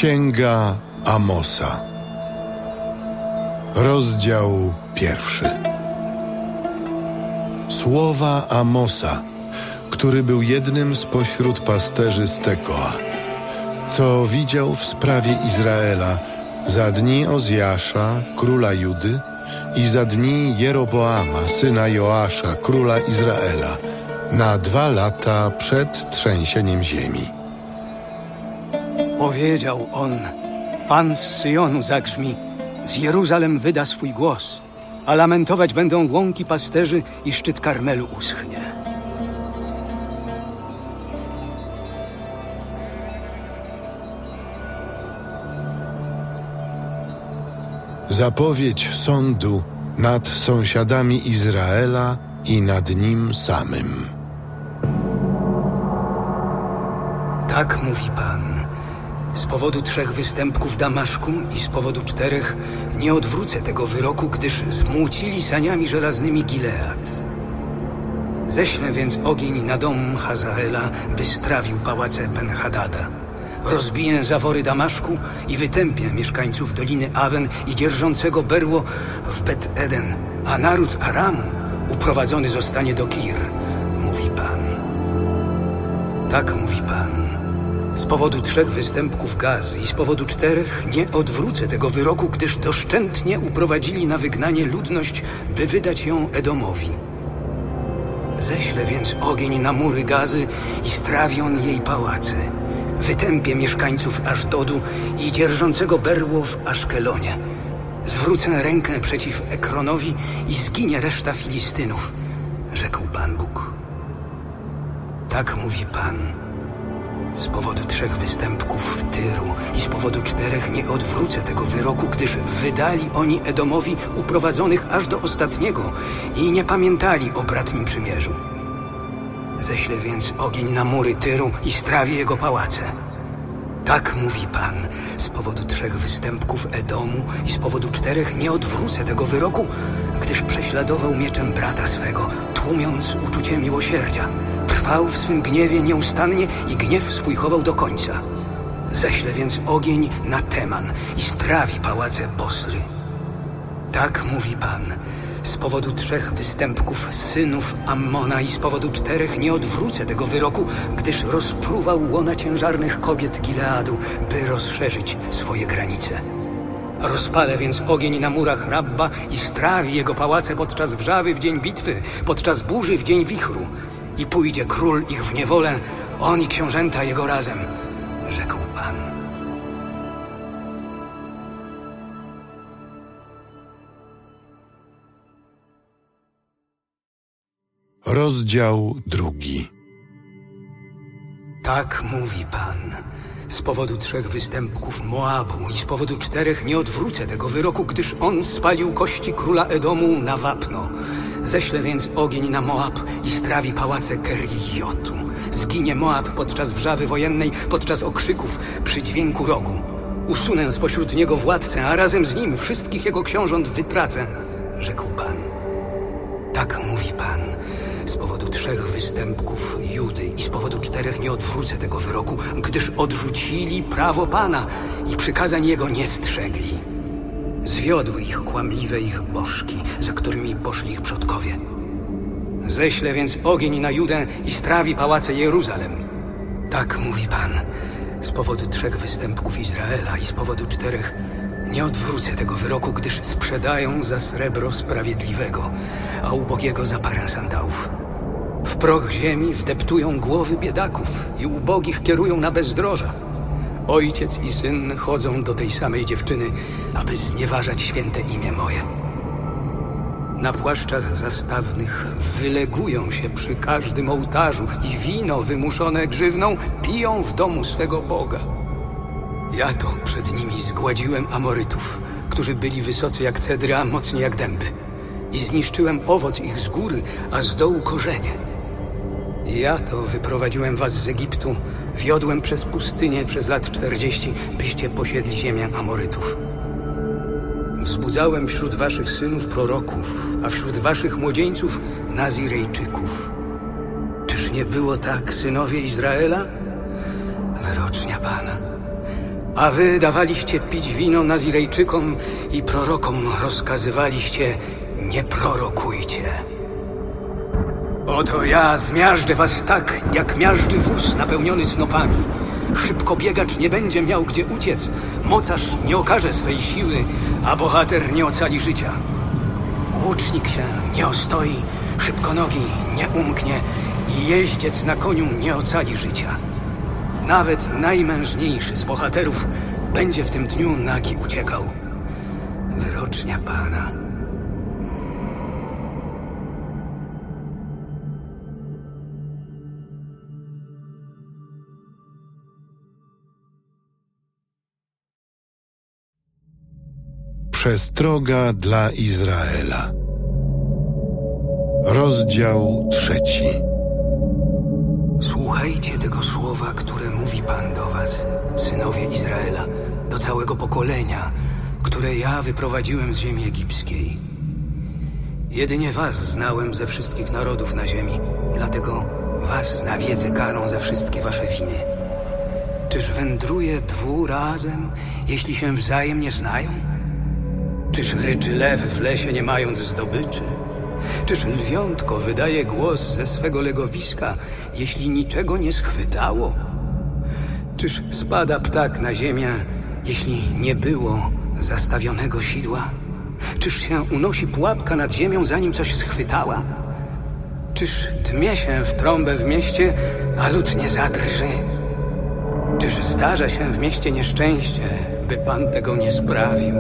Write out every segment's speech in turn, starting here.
Księga Amosa, rozdział 1. Słowa Amosa, który był jednym spośród pasterzy z Tekoa, co widział w sprawie Izraela za dni Ozjasza, króla Judy, i za dni Jeroboama, syna Joasza, króla Izraela, na 2 lata przed trzęsieniem ziemi. Powiedział on: Pan z Syjonu zagrzmi, z Jeruzalem wyda swój głos, a lamentować będą łąki pasterzy i szczyt Karmelu uschnie. Zapowiedź sądu nad sąsiadami Izraela i nad nim samym. Tak mówi Pan: z powodu 3 występków w Damaszku i z powodu 4 nie odwrócę tego wyroku, gdyż zmucili saniami żelaznymi Gilead. Ześlę więc ogień na dom Hazaela, by strawił pałace Ben-Hadada. Rozbiję zawory Damaszku i wytępię mieszkańców Doliny Awen i dzierżącego berło w Bet-Eden, a naród Aramu uprowadzony zostanie do Kir, mówi Pan. Tak mówi Pan. Z powodu 3 występków Gazy i z powodu 4 nie odwrócę tego wyroku, gdyż doszczętnie uprowadzili na wygnanie ludność, by wydać ją Edomowi. Ześlę więc ogień na mury Gazy i strawi on jej pałace. Wytępię mieszkańców Aszdodu i dzierżącego berło w Aszkelonie. Zwrócę rękę przeciw Ekronowi i zginie reszta Filistynów, rzekł Pan Bóg. Tak mówi Pan. Z powodu 3 występków w Tyru i z powodu 4 nie odwrócę tego wyroku, gdyż wydali oni Edomowi uprowadzonych aż do ostatniego i nie pamiętali o bratnim przymierzu. Ześlę więc ogień na mury Tyru i strawi jego pałace. Tak mówi Pan. Z powodu 3 występków Edomu i z powodu 4 nie odwrócę tego wyroku, gdyż prześladował mieczem brata swego, tłumiąc uczucie miłosierdzia. Trwał w swym gniewie nieustannie i gniew swój chował do końca. Ześlę więc ogień na Teman i strawi pałace Bosry. Tak mówi Pan. Z powodu 3 występków synów Ammona i z powodu 4 nie odwrócę tego wyroku, gdyż rozpruwał łona ciężarnych kobiet Gileadu, by rozszerzyć swoje granice. Rozpalę więc ogień na murach Rabba i strawi jego pałace podczas wrzawy w dzień bitwy, podczas burzy w dzień wichru. I pójdzie król ich w niewolę, on i książęta jego razem, rzekł Pan. Rozdział 2. Tak mówi Pan. Z powodu 3 występków Moabu i z powodu 4 nie odwrócę tego wyroku, gdyż on spalił kości króla Edomu na wapno. Ześlę więc ogień na Moab i strawi pałace Keriotu. Zginie Moab podczas wrzawy wojennej, podczas okrzyków, przy dźwięku rogu. Usunę spośród niego władcę, a razem z nim wszystkich jego książąt wytracę, rzekł Pan. Tak mówi Pan. Z powodu 3 występków Judy i z powodu 4 nie odwrócę tego wyroku, gdyż odrzucili prawo Pana i przykazań Jego nie strzegli. Zwiodły ich kłamliwe ich bożki, za którymi poszli ich przodkowie. Ześlę więc ogień na Judę i strawi pałace Jeruzalem. Tak mówi Pan. Z powodu 3 występków Izraela i z powodu 4 nie odwrócę tego wyroku, gdyż sprzedają za srebro sprawiedliwego, a ubogiego za parę sandałów. W proch ziemi wdeptują głowy biedaków i ubogich kierują na bezdroża. Ojciec i syn chodzą do tej samej dziewczyny, aby znieważać święte imię moje. Na płaszczach zastawnych wylegują się przy każdym ołtarzu i wino wymuszone grzywną piją w domu swego Boga. Ja to przed nimi zgładziłem Amorytów, którzy byli wysocy jak cedry, a mocni jak dęby. I zniszczyłem owoc ich z góry, a z dołu korzenie. Ja to wyprowadziłem was z Egiptu, wiodłem przez pustynię przez lat 40, byście posiedli ziemię Amorytów. Wzbudzałem wśród waszych synów proroków, a wśród waszych młodzieńców Nazirejczyków. Czyż nie było tak, synowie Izraela? Wyrocznia Pana. A wy dawaliście pić wino Nazirejczykom i prorokom rozkazywaliście: nie prorokujcie. Oto ja zmiażdżę was tak, jak miażdży wóz napełniony snopami. Szybkobiegacz nie będzie miał gdzie uciec, mocarz nie okaże swej siły, a bohater nie ocali życia. Łucznik się nie ostoi, szybkonogi nie umknie i jeździec na koniu nie ocali życia. Nawet najmężniejszy z bohaterów będzie w tym dniu nagi uciekał. Wyrocznia Pana. Przestroga dla Izraela. Rozdział 3. Słuchajcie tego słowa, które mówi Pan do was, synowie Izraela, do całego pokolenia, które ja wyprowadziłem z ziemi egipskiej. Jedynie was znałem ze wszystkich narodów na ziemi, dlatego was nawiedzę karą za wszystkie wasze winy. Czyż wędruje dwu razem, jeśli się wzajemnie znają? Czyż ryczy lew w lesie, nie mając zdobyczy? Czyż lwiątko wydaje głos ze swego legowiska, jeśli niczego nie schwytało? Czyż spada ptak na ziemię, jeśli nie było zastawionego sidła? Czyż się unosi pułapka nad ziemią, zanim coś schwytała? Czyż dmie się w trąbę w mieście, a lud nie zadrży? Czyż zdarza się w mieście nieszczęście, by Pan tego nie sprawił?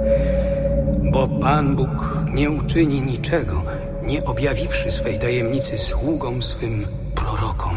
Bo Pan Bóg nie uczyni niczego, nie objawiwszy swej tajemnicy sługom swym prorokom.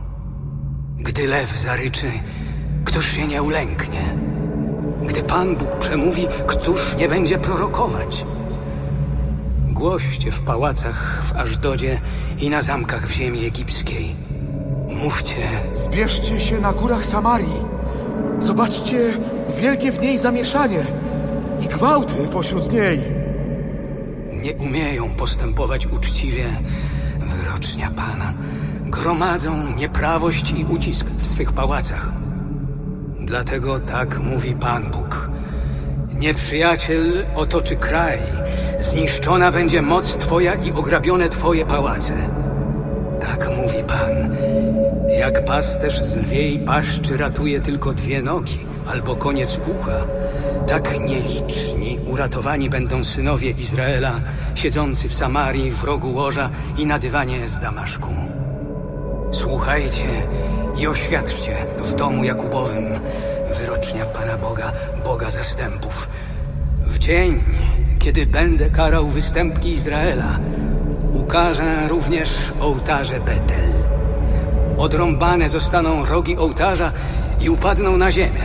Gdy lew zaryczy, któż się nie ulęknie? Gdy Pan Bóg przemówi, któż nie będzie prorokować? Głoście w pałacach w Aszdodzie i na zamkach w ziemi egipskiej. Mówcie: zbierzcie się na górach Samarii. Zobaczcie wielkie w niej zamieszanie i gwałty pośród niej. Nie umieją postępować uczciwie, wyrocznia Pana. Gromadzą nieprawość i ucisk w swych pałacach. Dlatego tak mówi Pan Bóg. Nieprzyjaciel otoczy kraj, zniszczona będzie moc Twoja i ograbione Twoje pałace. Tak mówi Pan. Jak pasterz z lwiej paszczy ratuje tylko 2 nogi albo koniec ucha, tak nieliczni uratowani będą synowie Izraela, siedzący w Samarii w rogu łoża i na dywanie z Damaszku. Słuchajcie i oświadczcie w domu Jakubowym, wyrocznia Pana Boga, Boga zastępów. W dzień, kiedy będę karał występki Izraela, ukażę również ołtarze Betel. Odrąbane zostaną rogi ołtarza i upadną na ziemię.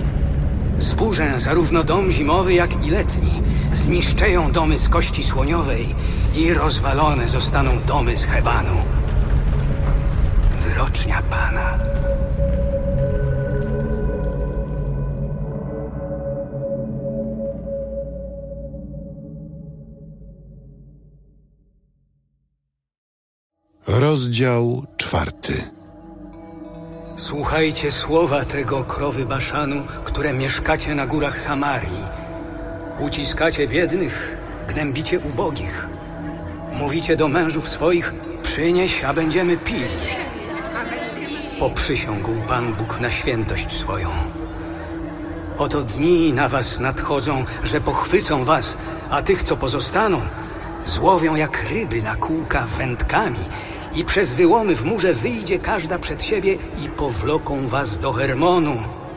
Zburzę zarówno dom zimowy, jak i letni. Zniszczeją domy z kości słoniowej i rozwalone zostaną domy z Hebanu. Wyrocznia Pana. Rozdział 4. Słuchajcie słowa tego krowy Baszanu, które mieszkacie na górach Samarii. Uciskacie biednych, gnębicie ubogich. Mówicie do mężów swoich: przynieś, a będziemy pili. Poprzysiągł Pan Bóg na świętość swoją. Oto dni na was nadchodzą, że pochwycą was, a tych, co pozostaną, złowią jak ryby na kółka wędkami i przez wyłomy w murze wyjdzie każda przed siebie i powloką was do Hermonu.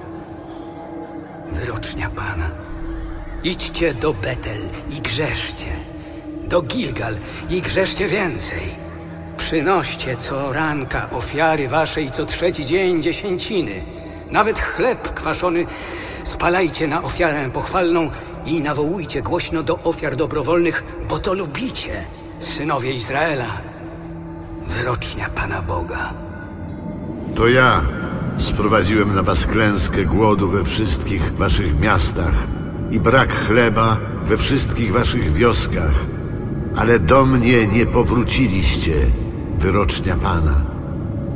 Wyrocznia Pana. Idźcie do Betel i grzeszcie, do Gilgal i grzeszcie więcej. Przynoście co ranka ofiary wasze i co 3. dzień dziesięciny. Nawet chleb kwaszony spalajcie na ofiarę pochwalną i nawołujcie głośno do ofiar dobrowolnych, bo to lubicie, synowie Izraela. Wyrocznia Pana Boga. To ja sprowadziłem na was klęskę głodu we wszystkich waszych miastach i brak chleba we wszystkich waszych wioskach, ale do mnie nie powróciliście, wyrocznia Pana.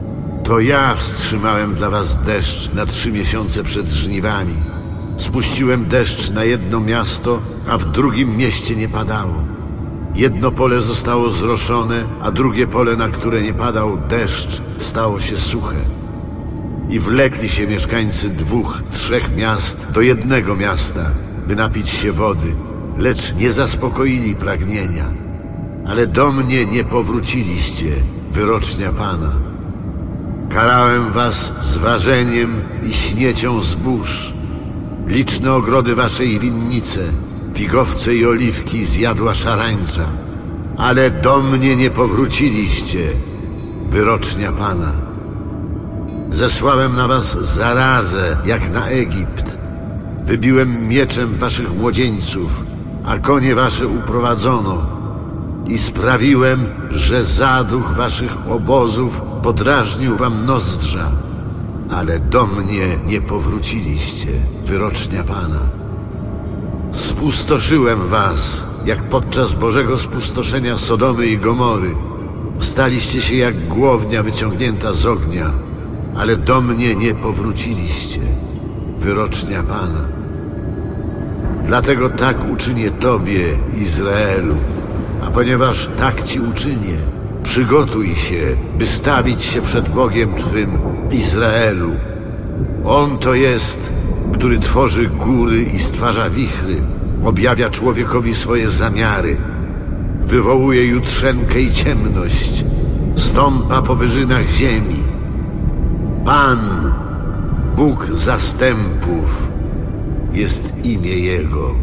To ja wstrzymałem dla was deszcz na 3 miesiące przed żniwami. Spuściłem deszcz na jedno miasto, a w drugim mieście nie padało. Jedno pole zostało zroszone, a drugie pole, na które nie padał deszcz, stało się suche. I wlekli się mieszkańcy 2, 3 miast do jednego miasta, by napić się wody, lecz nie zaspokoili pragnienia. Ale do mnie nie powróciliście, wyrocznia Pana. Karałem was zważeniem i śniecią zbóż. Liczne ogrody waszej winnice, figowce i oliwki zjadła szarańcza. Ale do mnie nie powróciliście, wyrocznia Pana. Zesłałem na was zarazę, jak na Egipt. Wybiłem mieczem waszych młodzieńców, a konie wasze uprowadzono. I sprawiłem, że zaduch waszych obozów podrażnił wam nozdrza. Ale do mnie nie powróciliście, wyrocznia Pana. Spustoszyłem was, jak podczas Bożego spustoszenia Sodomy i Gomory. Staliście się jak głownia wyciągnięta z ognia, ale do mnie nie powróciliście, wyrocznia Pana. Dlatego tak uczynię tobie, Izraelu, a ponieważ tak ci uczynię, przygotuj się, by stawić się przed Bogiem twym, Izraelu. On to jest, który tworzy góry i stwarza wichry, objawia człowiekowi swoje zamiary, wywołuje jutrzenkę i ciemność, stąpa po wyżynach ziemi. Pan, Bóg zastępów, jest imię Jego.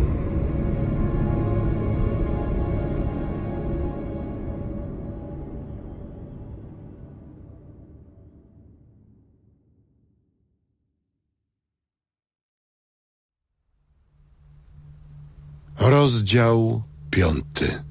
Rozdział 5.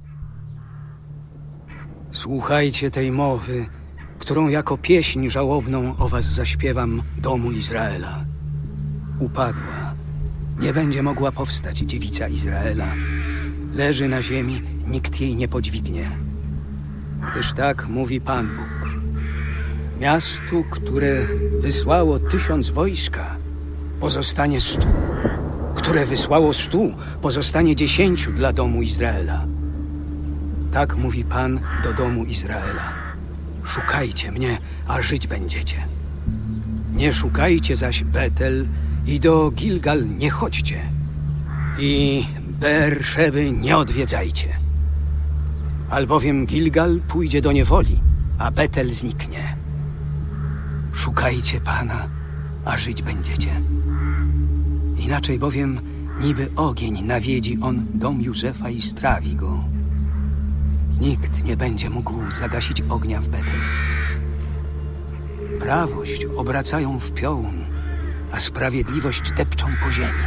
Słuchajcie tej mowy, którą jako pieśń żałobną o was zaśpiewam, domu Izraela. Upadła, nie będzie mogła powstać dziewica Izraela. Leży na ziemi, nikt jej nie podźwignie. Gdyż tak mówi Pan Bóg. Miastu, które wysłało 1000 wojska, pozostanie 100. Które wysłało 100, pozostanie 10 dla domu Izraela. Tak mówi Pan do domu Izraela. Szukajcie mnie, a żyć będziecie. Nie szukajcie zaś Betel i do Gilgal nie chodźcie. I Beerszeby nie odwiedzajcie. Albowiem Gilgal pójdzie do niewoli, a Betel zniknie. Szukajcie Pana, a żyć będziecie. Inaczej bowiem niby ogień nawiedzi on dom Józefa i strawi go. Nikt nie będzie mógł zagasić ognia w Betel. Prawość obracają w piołun, a sprawiedliwość depczą po ziemi.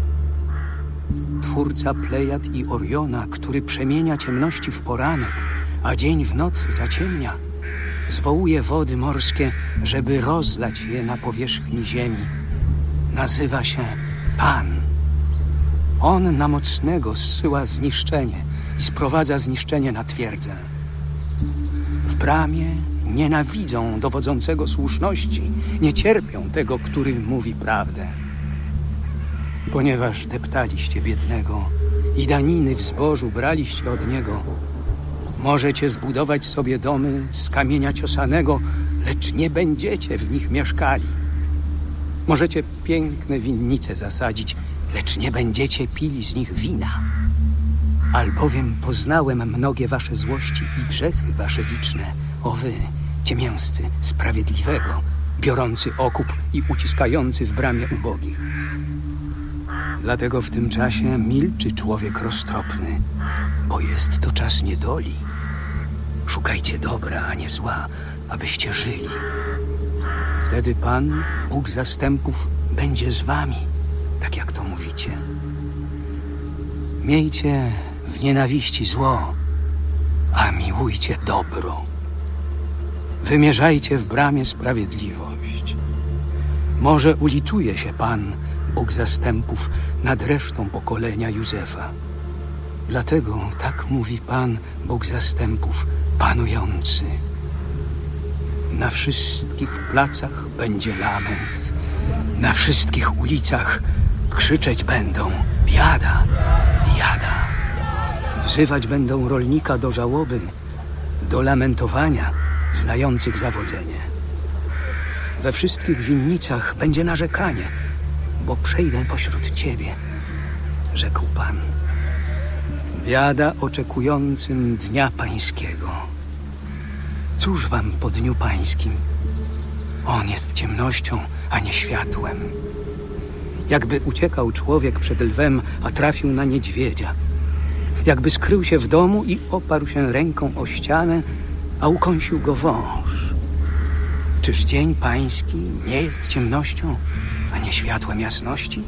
Twórca Plejad i Oriona, który przemienia ciemności w poranek, a dzień w noc zaciemnia, zwołuje wody morskie, żeby rozlać je na powierzchni ziemi. Nazywa się Pan. On na mocnego zsyła zniszczenie i sprowadza zniszczenie na twierdzę. W bramie nienawidzą dowodzącego słuszności, nie cierpią tego, który mówi prawdę. Ponieważ deptaliście biednego i daniny w zbożu braliście od niego, możecie zbudować sobie domy z kamienia ciosanego, lecz nie będziecie w nich mieszkali. Możecie piękne winnice zasadzić, lecz nie będziecie pili z nich wina. Albowiem poznałem mnogie wasze złości i grzechy wasze liczne, o wy, ciemięscy sprawiedliwego, biorący okup i uciskający w bramie ubogich. Dlatego w tym czasie milczy człowiek roztropny, bo jest to czas niedoli. Szukajcie dobra, a nie zła, abyście żyli. Wtedy Pan, Bóg zastępów, będzie z wami, tak jak to mówicie. Miejcie w nienawiści zło, a miłujcie dobro. Wymierzajcie w bramie sprawiedliwość. Może ulituje się Pan, Bóg zastępów, nad resztą pokolenia Józefa. Dlatego tak mówi Pan, Bóg zastępów, panujący. Na wszystkich placach będzie lament. Na wszystkich ulicach krzyczeć będą: biada, biada. Wzywać będą rolnika do żałoby, do lamentowania znających zawodzenie. We wszystkich winnicach będzie narzekanie, bo przejdę pośród ciebie, rzekł Pan. Biada oczekującym dnia pańskiego. Cóż wam po dniu pańskim? On jest ciemnością, a nie światłem. Jakby uciekał człowiek przed lwem, a trafił na niedźwiedzia. Jakby skrył się w domu i oparł się ręką o ścianę, a ukąsił go wąż. Czyż dzień pański nie jest ciemnością, a nie światłem jasności?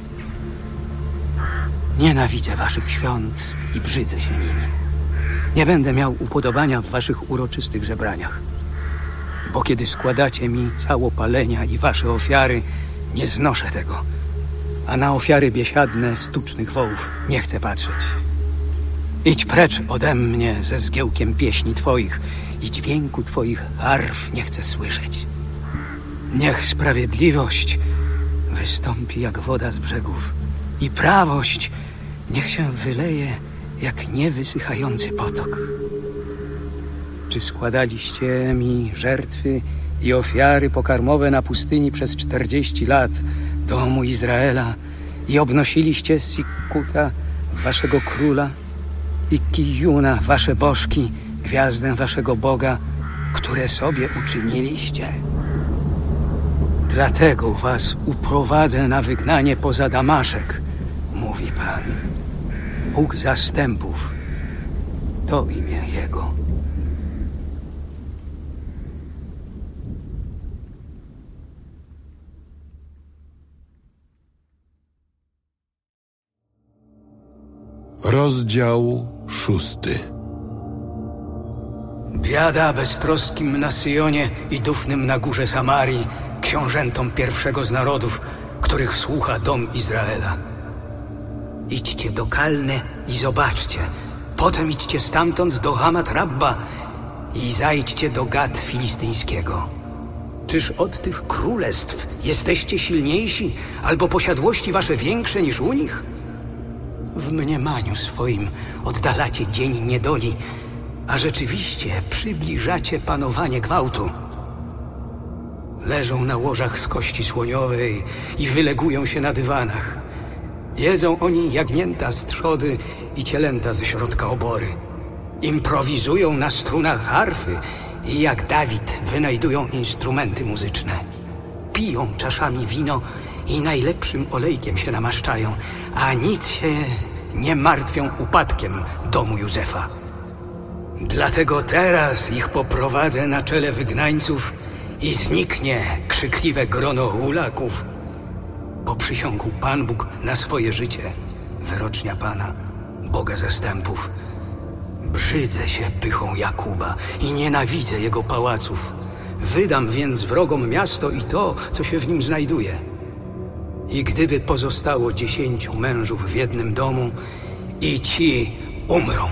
Nienawidzę waszych świąt i brzydzę się nimi. Nie będę miał upodobania w waszych uroczystych zebraniach. Bo kiedy składacie mi całopalenia i wasze ofiary, nie znoszę tego. A na ofiary biesiadne sztucznych wołów nie chcę patrzeć. Idź precz ode mnie ze zgiełkiem pieśni twoich i dźwięku twoich harf nie chcę słyszeć. Niech sprawiedliwość wystąpi jak woda z brzegów i prawość niech się wyleje jak niewysychający potok. Czy składaliście mi żertwy i ofiary pokarmowe na pustyni przez 40 lat, domu Izraela, i obnosiliście Sikkuta, waszego króla, i Kijuna, wasze bożki, gwiazdę waszego Boga, które sobie uczyniliście? Dlatego was uprowadzę na wygnanie poza Damaszek, mówi Pan. Bóg zastępów, to imię Jego. Rozdział 6. Biada beztroskim na Syjonie i dufnym na górze Samarii, książętom pierwszego z narodów, których słucha dom Izraela. Idźcie do Kalny i zobaczcie. Potem idźcie stamtąd do Hamat Rabba i zajdźcie do Gad Filistyńskiego. Czyż od tych królestw jesteście silniejsi, albo posiadłości wasze większe niż u nich? W mniemaniu swoim oddalacie dzień niedoli, a rzeczywiście przybliżacie panowanie gwałtu. Leżą na łożach z kości słoniowej i wylegują się na dywanach. Jedzą oni jagnięta z trzody i cielęta ze środka obory. Improwizują na strunach harfy i jak Dawid wynajdują instrumenty muzyczne. Piją czaszami wino i najlepszym olejkiem się namaszczają, a nic się nie martwią upadkiem domu Józefa. Dlatego teraz ich poprowadzę na czele wygnańców i zniknie krzykliwe grono hulaków, bo przysiągł Pan Bóg na swoje życie, wyrocznia Pana, Boga zastępów. Brzydzę się pychą Jakuba i nienawidzę jego pałaców. Wydam więc wrogom miasto i to, co się w nim znajduje. I gdyby pozostało 10 mężów w jednym domu, i ci umrą.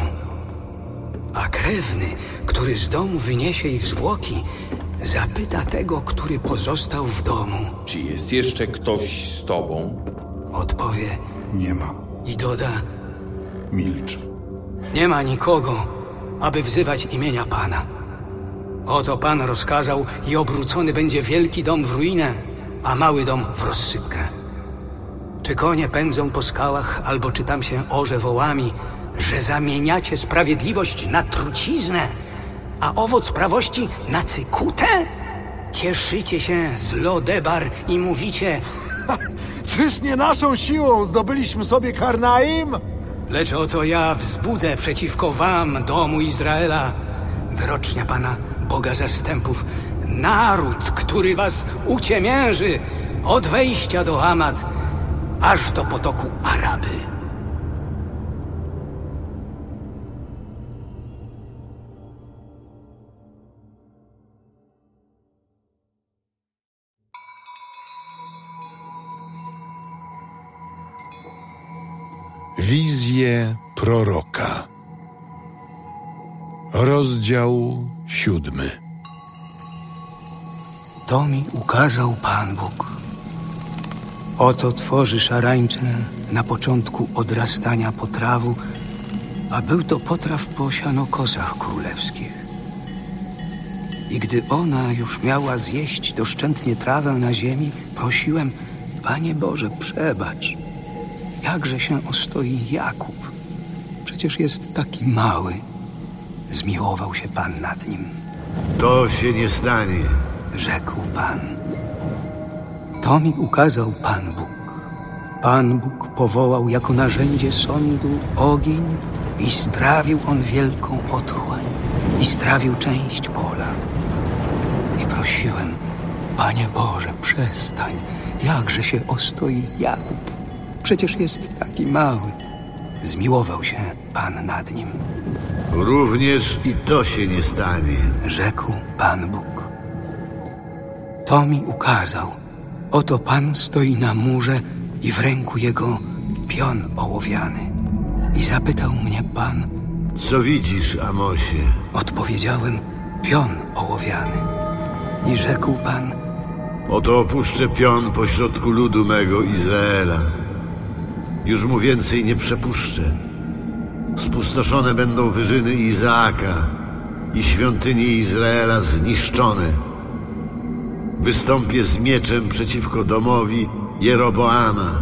A krewny, który z domu wyniesie ich zwłoki, zapyta tego, który pozostał w domu. Czy jest jeszcze ktoś z tobą? Odpowie: Nie ma. I doda: Milcz. nie ma nikogo, aby wzywać imienia Pana. Oto Pan rozkazał i obrócony będzie wielki dom w ruinę, a mały dom w rozsypkę. Czy konie pędzą po skałach, albo czy tam się orze wołami, że zamieniacie sprawiedliwość na truciznę, a owoc prawości na cykutę? Cieszycie się z Lodebar i mówicie: Czyż nie naszą siłą zdobyliśmy sobie Karnaim? lecz oto ja wzbudzę przeciwko wam, domu Izraela, wyrocznia Pana, Boga zastępów, naród, który was uciemięży od wejścia do Hamat aż do potoku Araby. Wizje proroka. Rozdział 7. To mi ukazał Pan Bóg. Oto tworzy szarańczę na początku odrastania potrawu, a był to potraw po sianokosach królewskich. I gdy ona już miała zjeść doszczętnie trawę na ziemi, prosiłem: Panie Boże, przebacz, jakże się ostoi Jakub. Przecież jest taki mały. Zmiłował się Pan nad nim. To się nie stanie. Rzekł Pan. To mi ukazał Pan Bóg. Pan Bóg powołał jako narzędzie sądu ogień i strawił on wielką otchłań i strawił część pola. I prosiłem: Panie Boże, przestań, jakże się ostoi Jakub. Przecież jest taki mały. Zmiłował się Pan nad nim. Również i to się nie stanie. Rzekł Pan Bóg. To mi ukazał. Oto Pan stoi na murze i w ręku jego pion ołowiany. I zapytał mnie Pan: Co widzisz, Amosie? Odpowiedziałem: pion ołowiany. I rzekł Pan: Oto opuszczę pion pośrodku ludu mego Izraela. Już mu więcej nie przepuszczę. Spustoszone będą wyżyny Izaaka i świątynie Izraela zniszczone. Wystąpię z mieczem przeciwko domowi Jeroboama.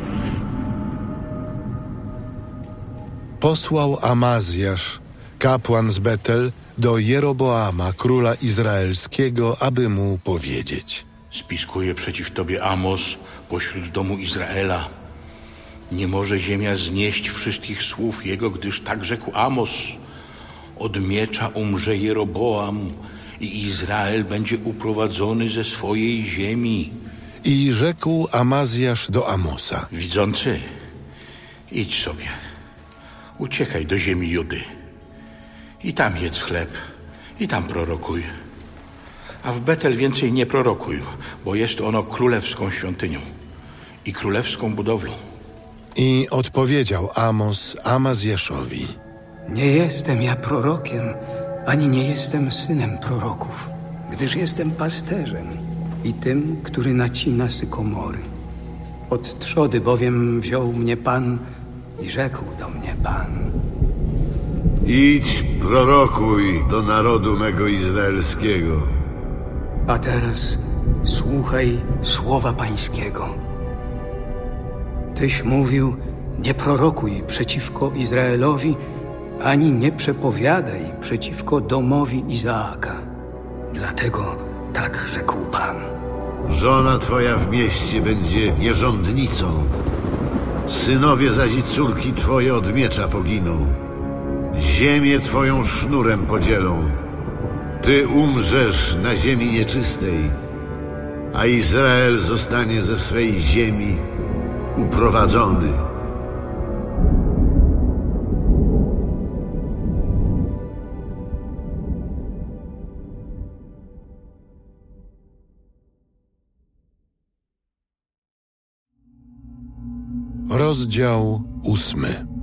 Posłał Amazjasz, kapłan z Betel, do Jeroboama, króla izraelskiego, aby mu powiedzieć: Spiskuje przeciw tobie Amos pośród domu Izraela. Nie może ziemia znieść wszystkich słów jego, gdyż tak rzekł Amos: od miecza umrze Jeroboam i Izrael będzie uprowadzony ze swojej ziemi. I rzekł Amazjasz do Amosa: Widzący, idź sobie, uciekaj do ziemi Judy i tam jedz chleb i tam prorokuj. A w Betel więcej nie prorokuj, bo jest ono królewską świątynią i królewską budowlą. I odpowiedział Amos Amazjaszowi: Nie jestem ja prorokiem, ani nie jestem synem proroków, gdyż jestem pasterzem i tym, który nacina sykomory. Od trzody bowiem wziął mnie Pan i rzekł do mnie Pan: Idź, prorokuj do narodu mego izraelskiego. A teraz słuchaj słowa Pańskiego. Tyś mówił: nie prorokuj przeciwko Izraelowi, ani nie przepowiadaj przeciwko domowi Izaaka. Dlatego tak rzekł Pan: Żona twoja w mieście będzie nierządnicą. Synowie zaś i córki twoje od miecza poginą. Ziemię twoją sznurem podzielą. Ty umrzesz na ziemi nieczystej, a Izrael zostanie ze swej ziemi uprowadzony. Rozdział 8.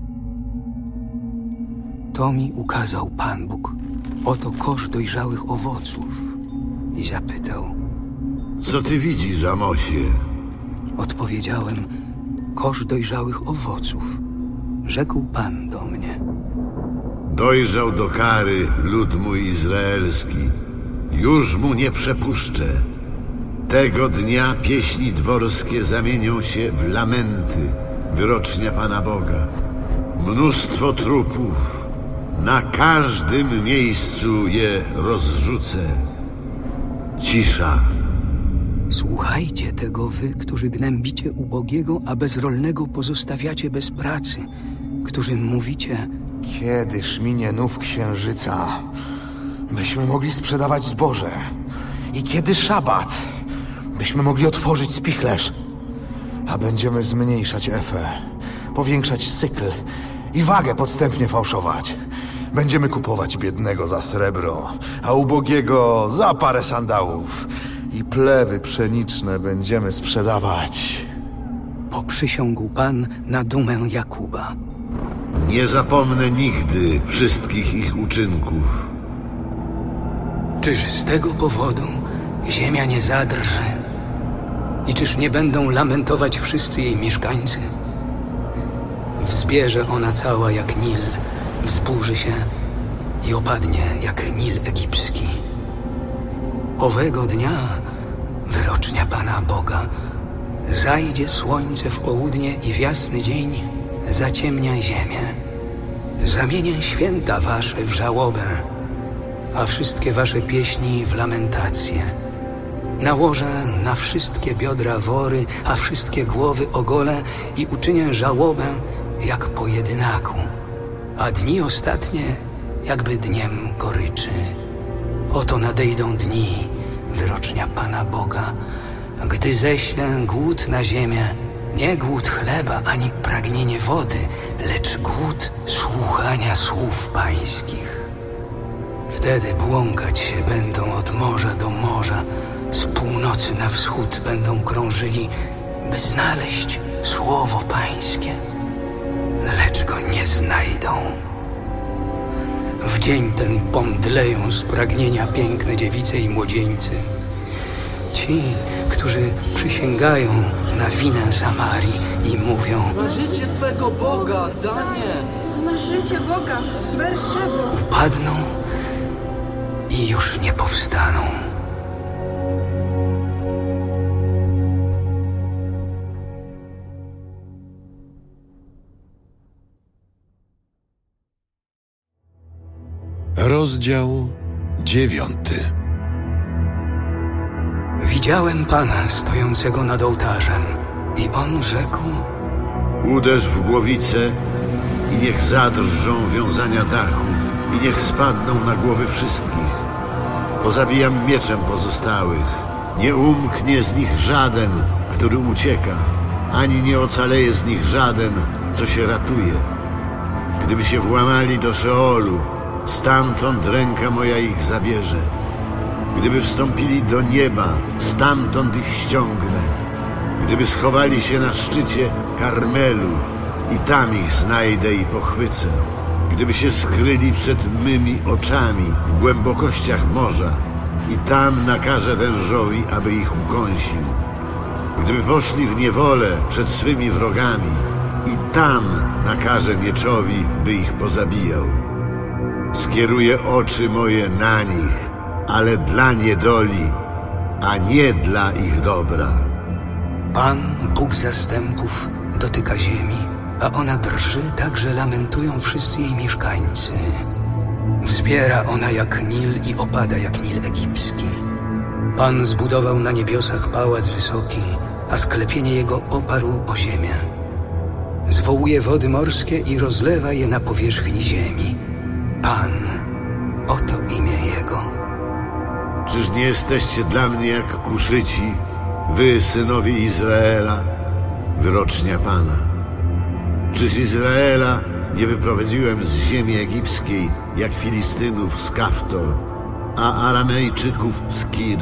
To mi ukazał Pan Bóg. Oto kosz dojrzałych owoców. I zapytał: Co ty widzisz, Amosie? Odpowiedziałem: kosz dojrzałych owoców. Rzekł Pan do mnie: Dojrzał do kary lud mój izraelski. Już mu nie przepuszczę. Tego dnia pieśni dworskie zamienią się w lamenty, wyrocznia Pana Boga. Mnóstwo trupów, na każdym miejscu je rozrzucę. Cisza. Słuchajcie tego wy, którzy gnębicie ubogiego, a bezrolnego pozostawiacie bez pracy, którym mówicie: Kiedyż minie nów księżyca, byśmy mogli sprzedawać zboże? I kiedy szabat, byśmy mogli otworzyć spichlerz? A będziemy zmniejszać efę, powiększać cykl i wagę podstępnie fałszować. Będziemy kupować biednego za srebro, a ubogiego za parę sandałów. I plewy pszeniczne będziemy sprzedawać. Poprzysiągł Pan na dumę Jakuba. Nie zapomnę nigdy wszystkich ich uczynków. Czyż z tego powodu ziemia nie zadrży? I czyż nie będą lamentować wszyscy jej mieszkańcy? Wzbierze ona cała jak Nil, wzburzy się i opadnie jak Nil egipski. Owego dnia, wyrocznia Pana Boga, zajdzie słońce w południe i w jasny dzień zaciemnia ziemię. Zamienię święta wasze w żałobę, a wszystkie wasze pieśni w lamentację. Nałożę na wszystkie biodra wory, a wszystkie głowy ogolę i uczynię żałobę jak po jedynaku, a dni ostatnie jakby dniem goryczy. Oto nadejdą dni, wyrocznia Pana Boga, gdy ześlę głód na ziemię, nie głód chleba ani pragnienie wody, lecz głód słuchania słów pańskich. Wtedy błąkać się będą od morza do morza, z północy na wschód będą krążyli, by znaleźć słowo pańskie, lecz go nie znajdą. W dzień ten pomdleją z pragnienia piękne dziewice i młodzieńcy. Ci, którzy przysięgają na winę Samarii i mówią: na życie Twego Boga, Danie! Na życie Boga, Berszebo! Upadną i już nie powstaną. Rozdział 9. Widziałem Pana stojącego nad ołtarzem i On rzekł: Uderz w głowicę i niech zadrżą wiązania dachu i niech spadną na głowy wszystkich. Pozabijam mieczem pozostałych. Nie umknie z nich żaden, który ucieka, ani nie ocaleje z nich żaden, co się ratuje. Gdyby się włamali do Szeolu, stamtąd ręka moja ich zabierze. Gdyby wstąpili do nieba, stamtąd ich ściągnę. Gdyby schowali się na szczycie Karmelu, i tam ich znajdę i pochwycę. Gdyby się skryli przed mymi oczami w głębokościach morza, i tam nakażę wężowi, aby ich ukąsił. Gdyby poszli w niewolę przed swymi wrogami, i tam nakażę mieczowi, by ich pozabijał. Skieruję oczy moje na nich, ale dla niedoli, a nie dla ich dobra. Pan, Bóg zastępów, dotyka ziemi, a ona drży, tak że lamentują wszyscy jej mieszkańcy. Wzbiera ona jak Nil i opada jak Nil egipski. Pan zbudował na niebiosach pałac wysoki, a sklepienie jego oparł o ziemię. Zwołuje wody morskie i rozlewa je na powierzchni ziemi. Pan, oto imię Jego. Czyż nie jesteście dla mnie jak Kuszyci, wy, synowie Izraela, wyrocznia Pana? Czyż Izraela nie wyprowadziłem z ziemi egipskiej, jak Filistynów z Kaftor, a Aramejczyków z Kir?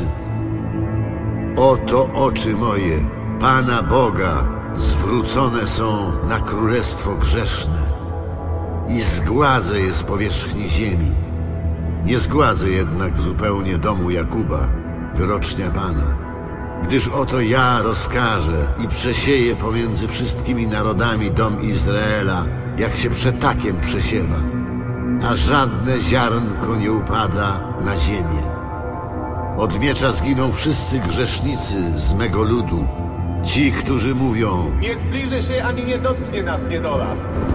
Oto oczy moje, Pana Boga, zwrócone są na królestwo grzeszne i zgładzę je z powierzchni ziemi. Nie zgładzę jednak zupełnie domu Jakuba, wyrocznia Pana, gdyż oto ja rozkażę i przesieję pomiędzy wszystkimi narodami dom Izraela, jak się przetakiem przesiewa, a żadne ziarnko nie upada na ziemię. Od miecza zginą wszyscy grzesznicy z mego ludu, ci, którzy mówią: nie zbliży się ani nie dotknie nas niedola.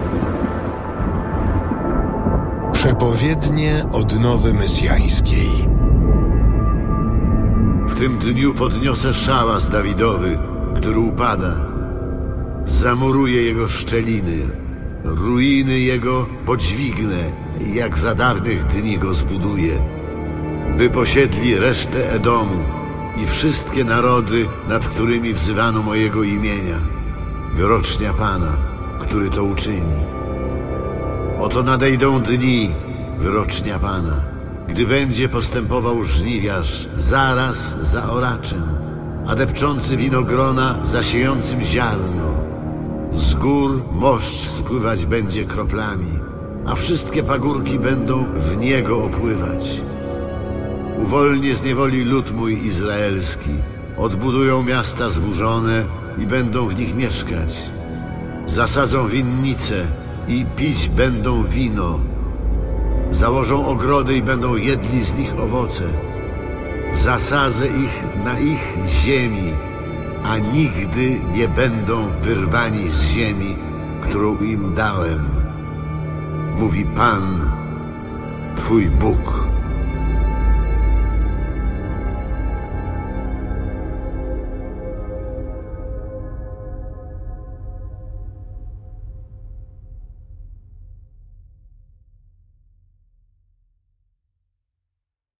Przepowiednie odnowy mesjańskiej. W tym dniu podniosę szałas Dawidowy, który upada. Zamuruję jego szczeliny, ruiny jego podźwignę i jak za dawnych dni go zbuduję, by posiedli resztę Edomu i wszystkie narody, nad którymi wzywano mojego imienia, wyrocznia Pana, który to uczyni. Oto nadejdą dni, wyrocznia Pana, gdy będzie postępował żniwiarz zaraz za oraczem, a depczący winogrona zasiejącym ziarno. Z gór moszcz spływać będzie kroplami, a wszystkie pagórki będą w niego opływać. Uwolnię z niewoli lud mój izraelski. Odbudują miasta zburzone i będą w nich mieszkać. Zasadzą winnice i pić będą wino. Założą ogrody i będą jedli z nich owoce. Zasadzę ich na ich ziemi, a nigdy nie będą wyrwani z ziemi, którą im dałem. Mówi Pan, Twój Bóg.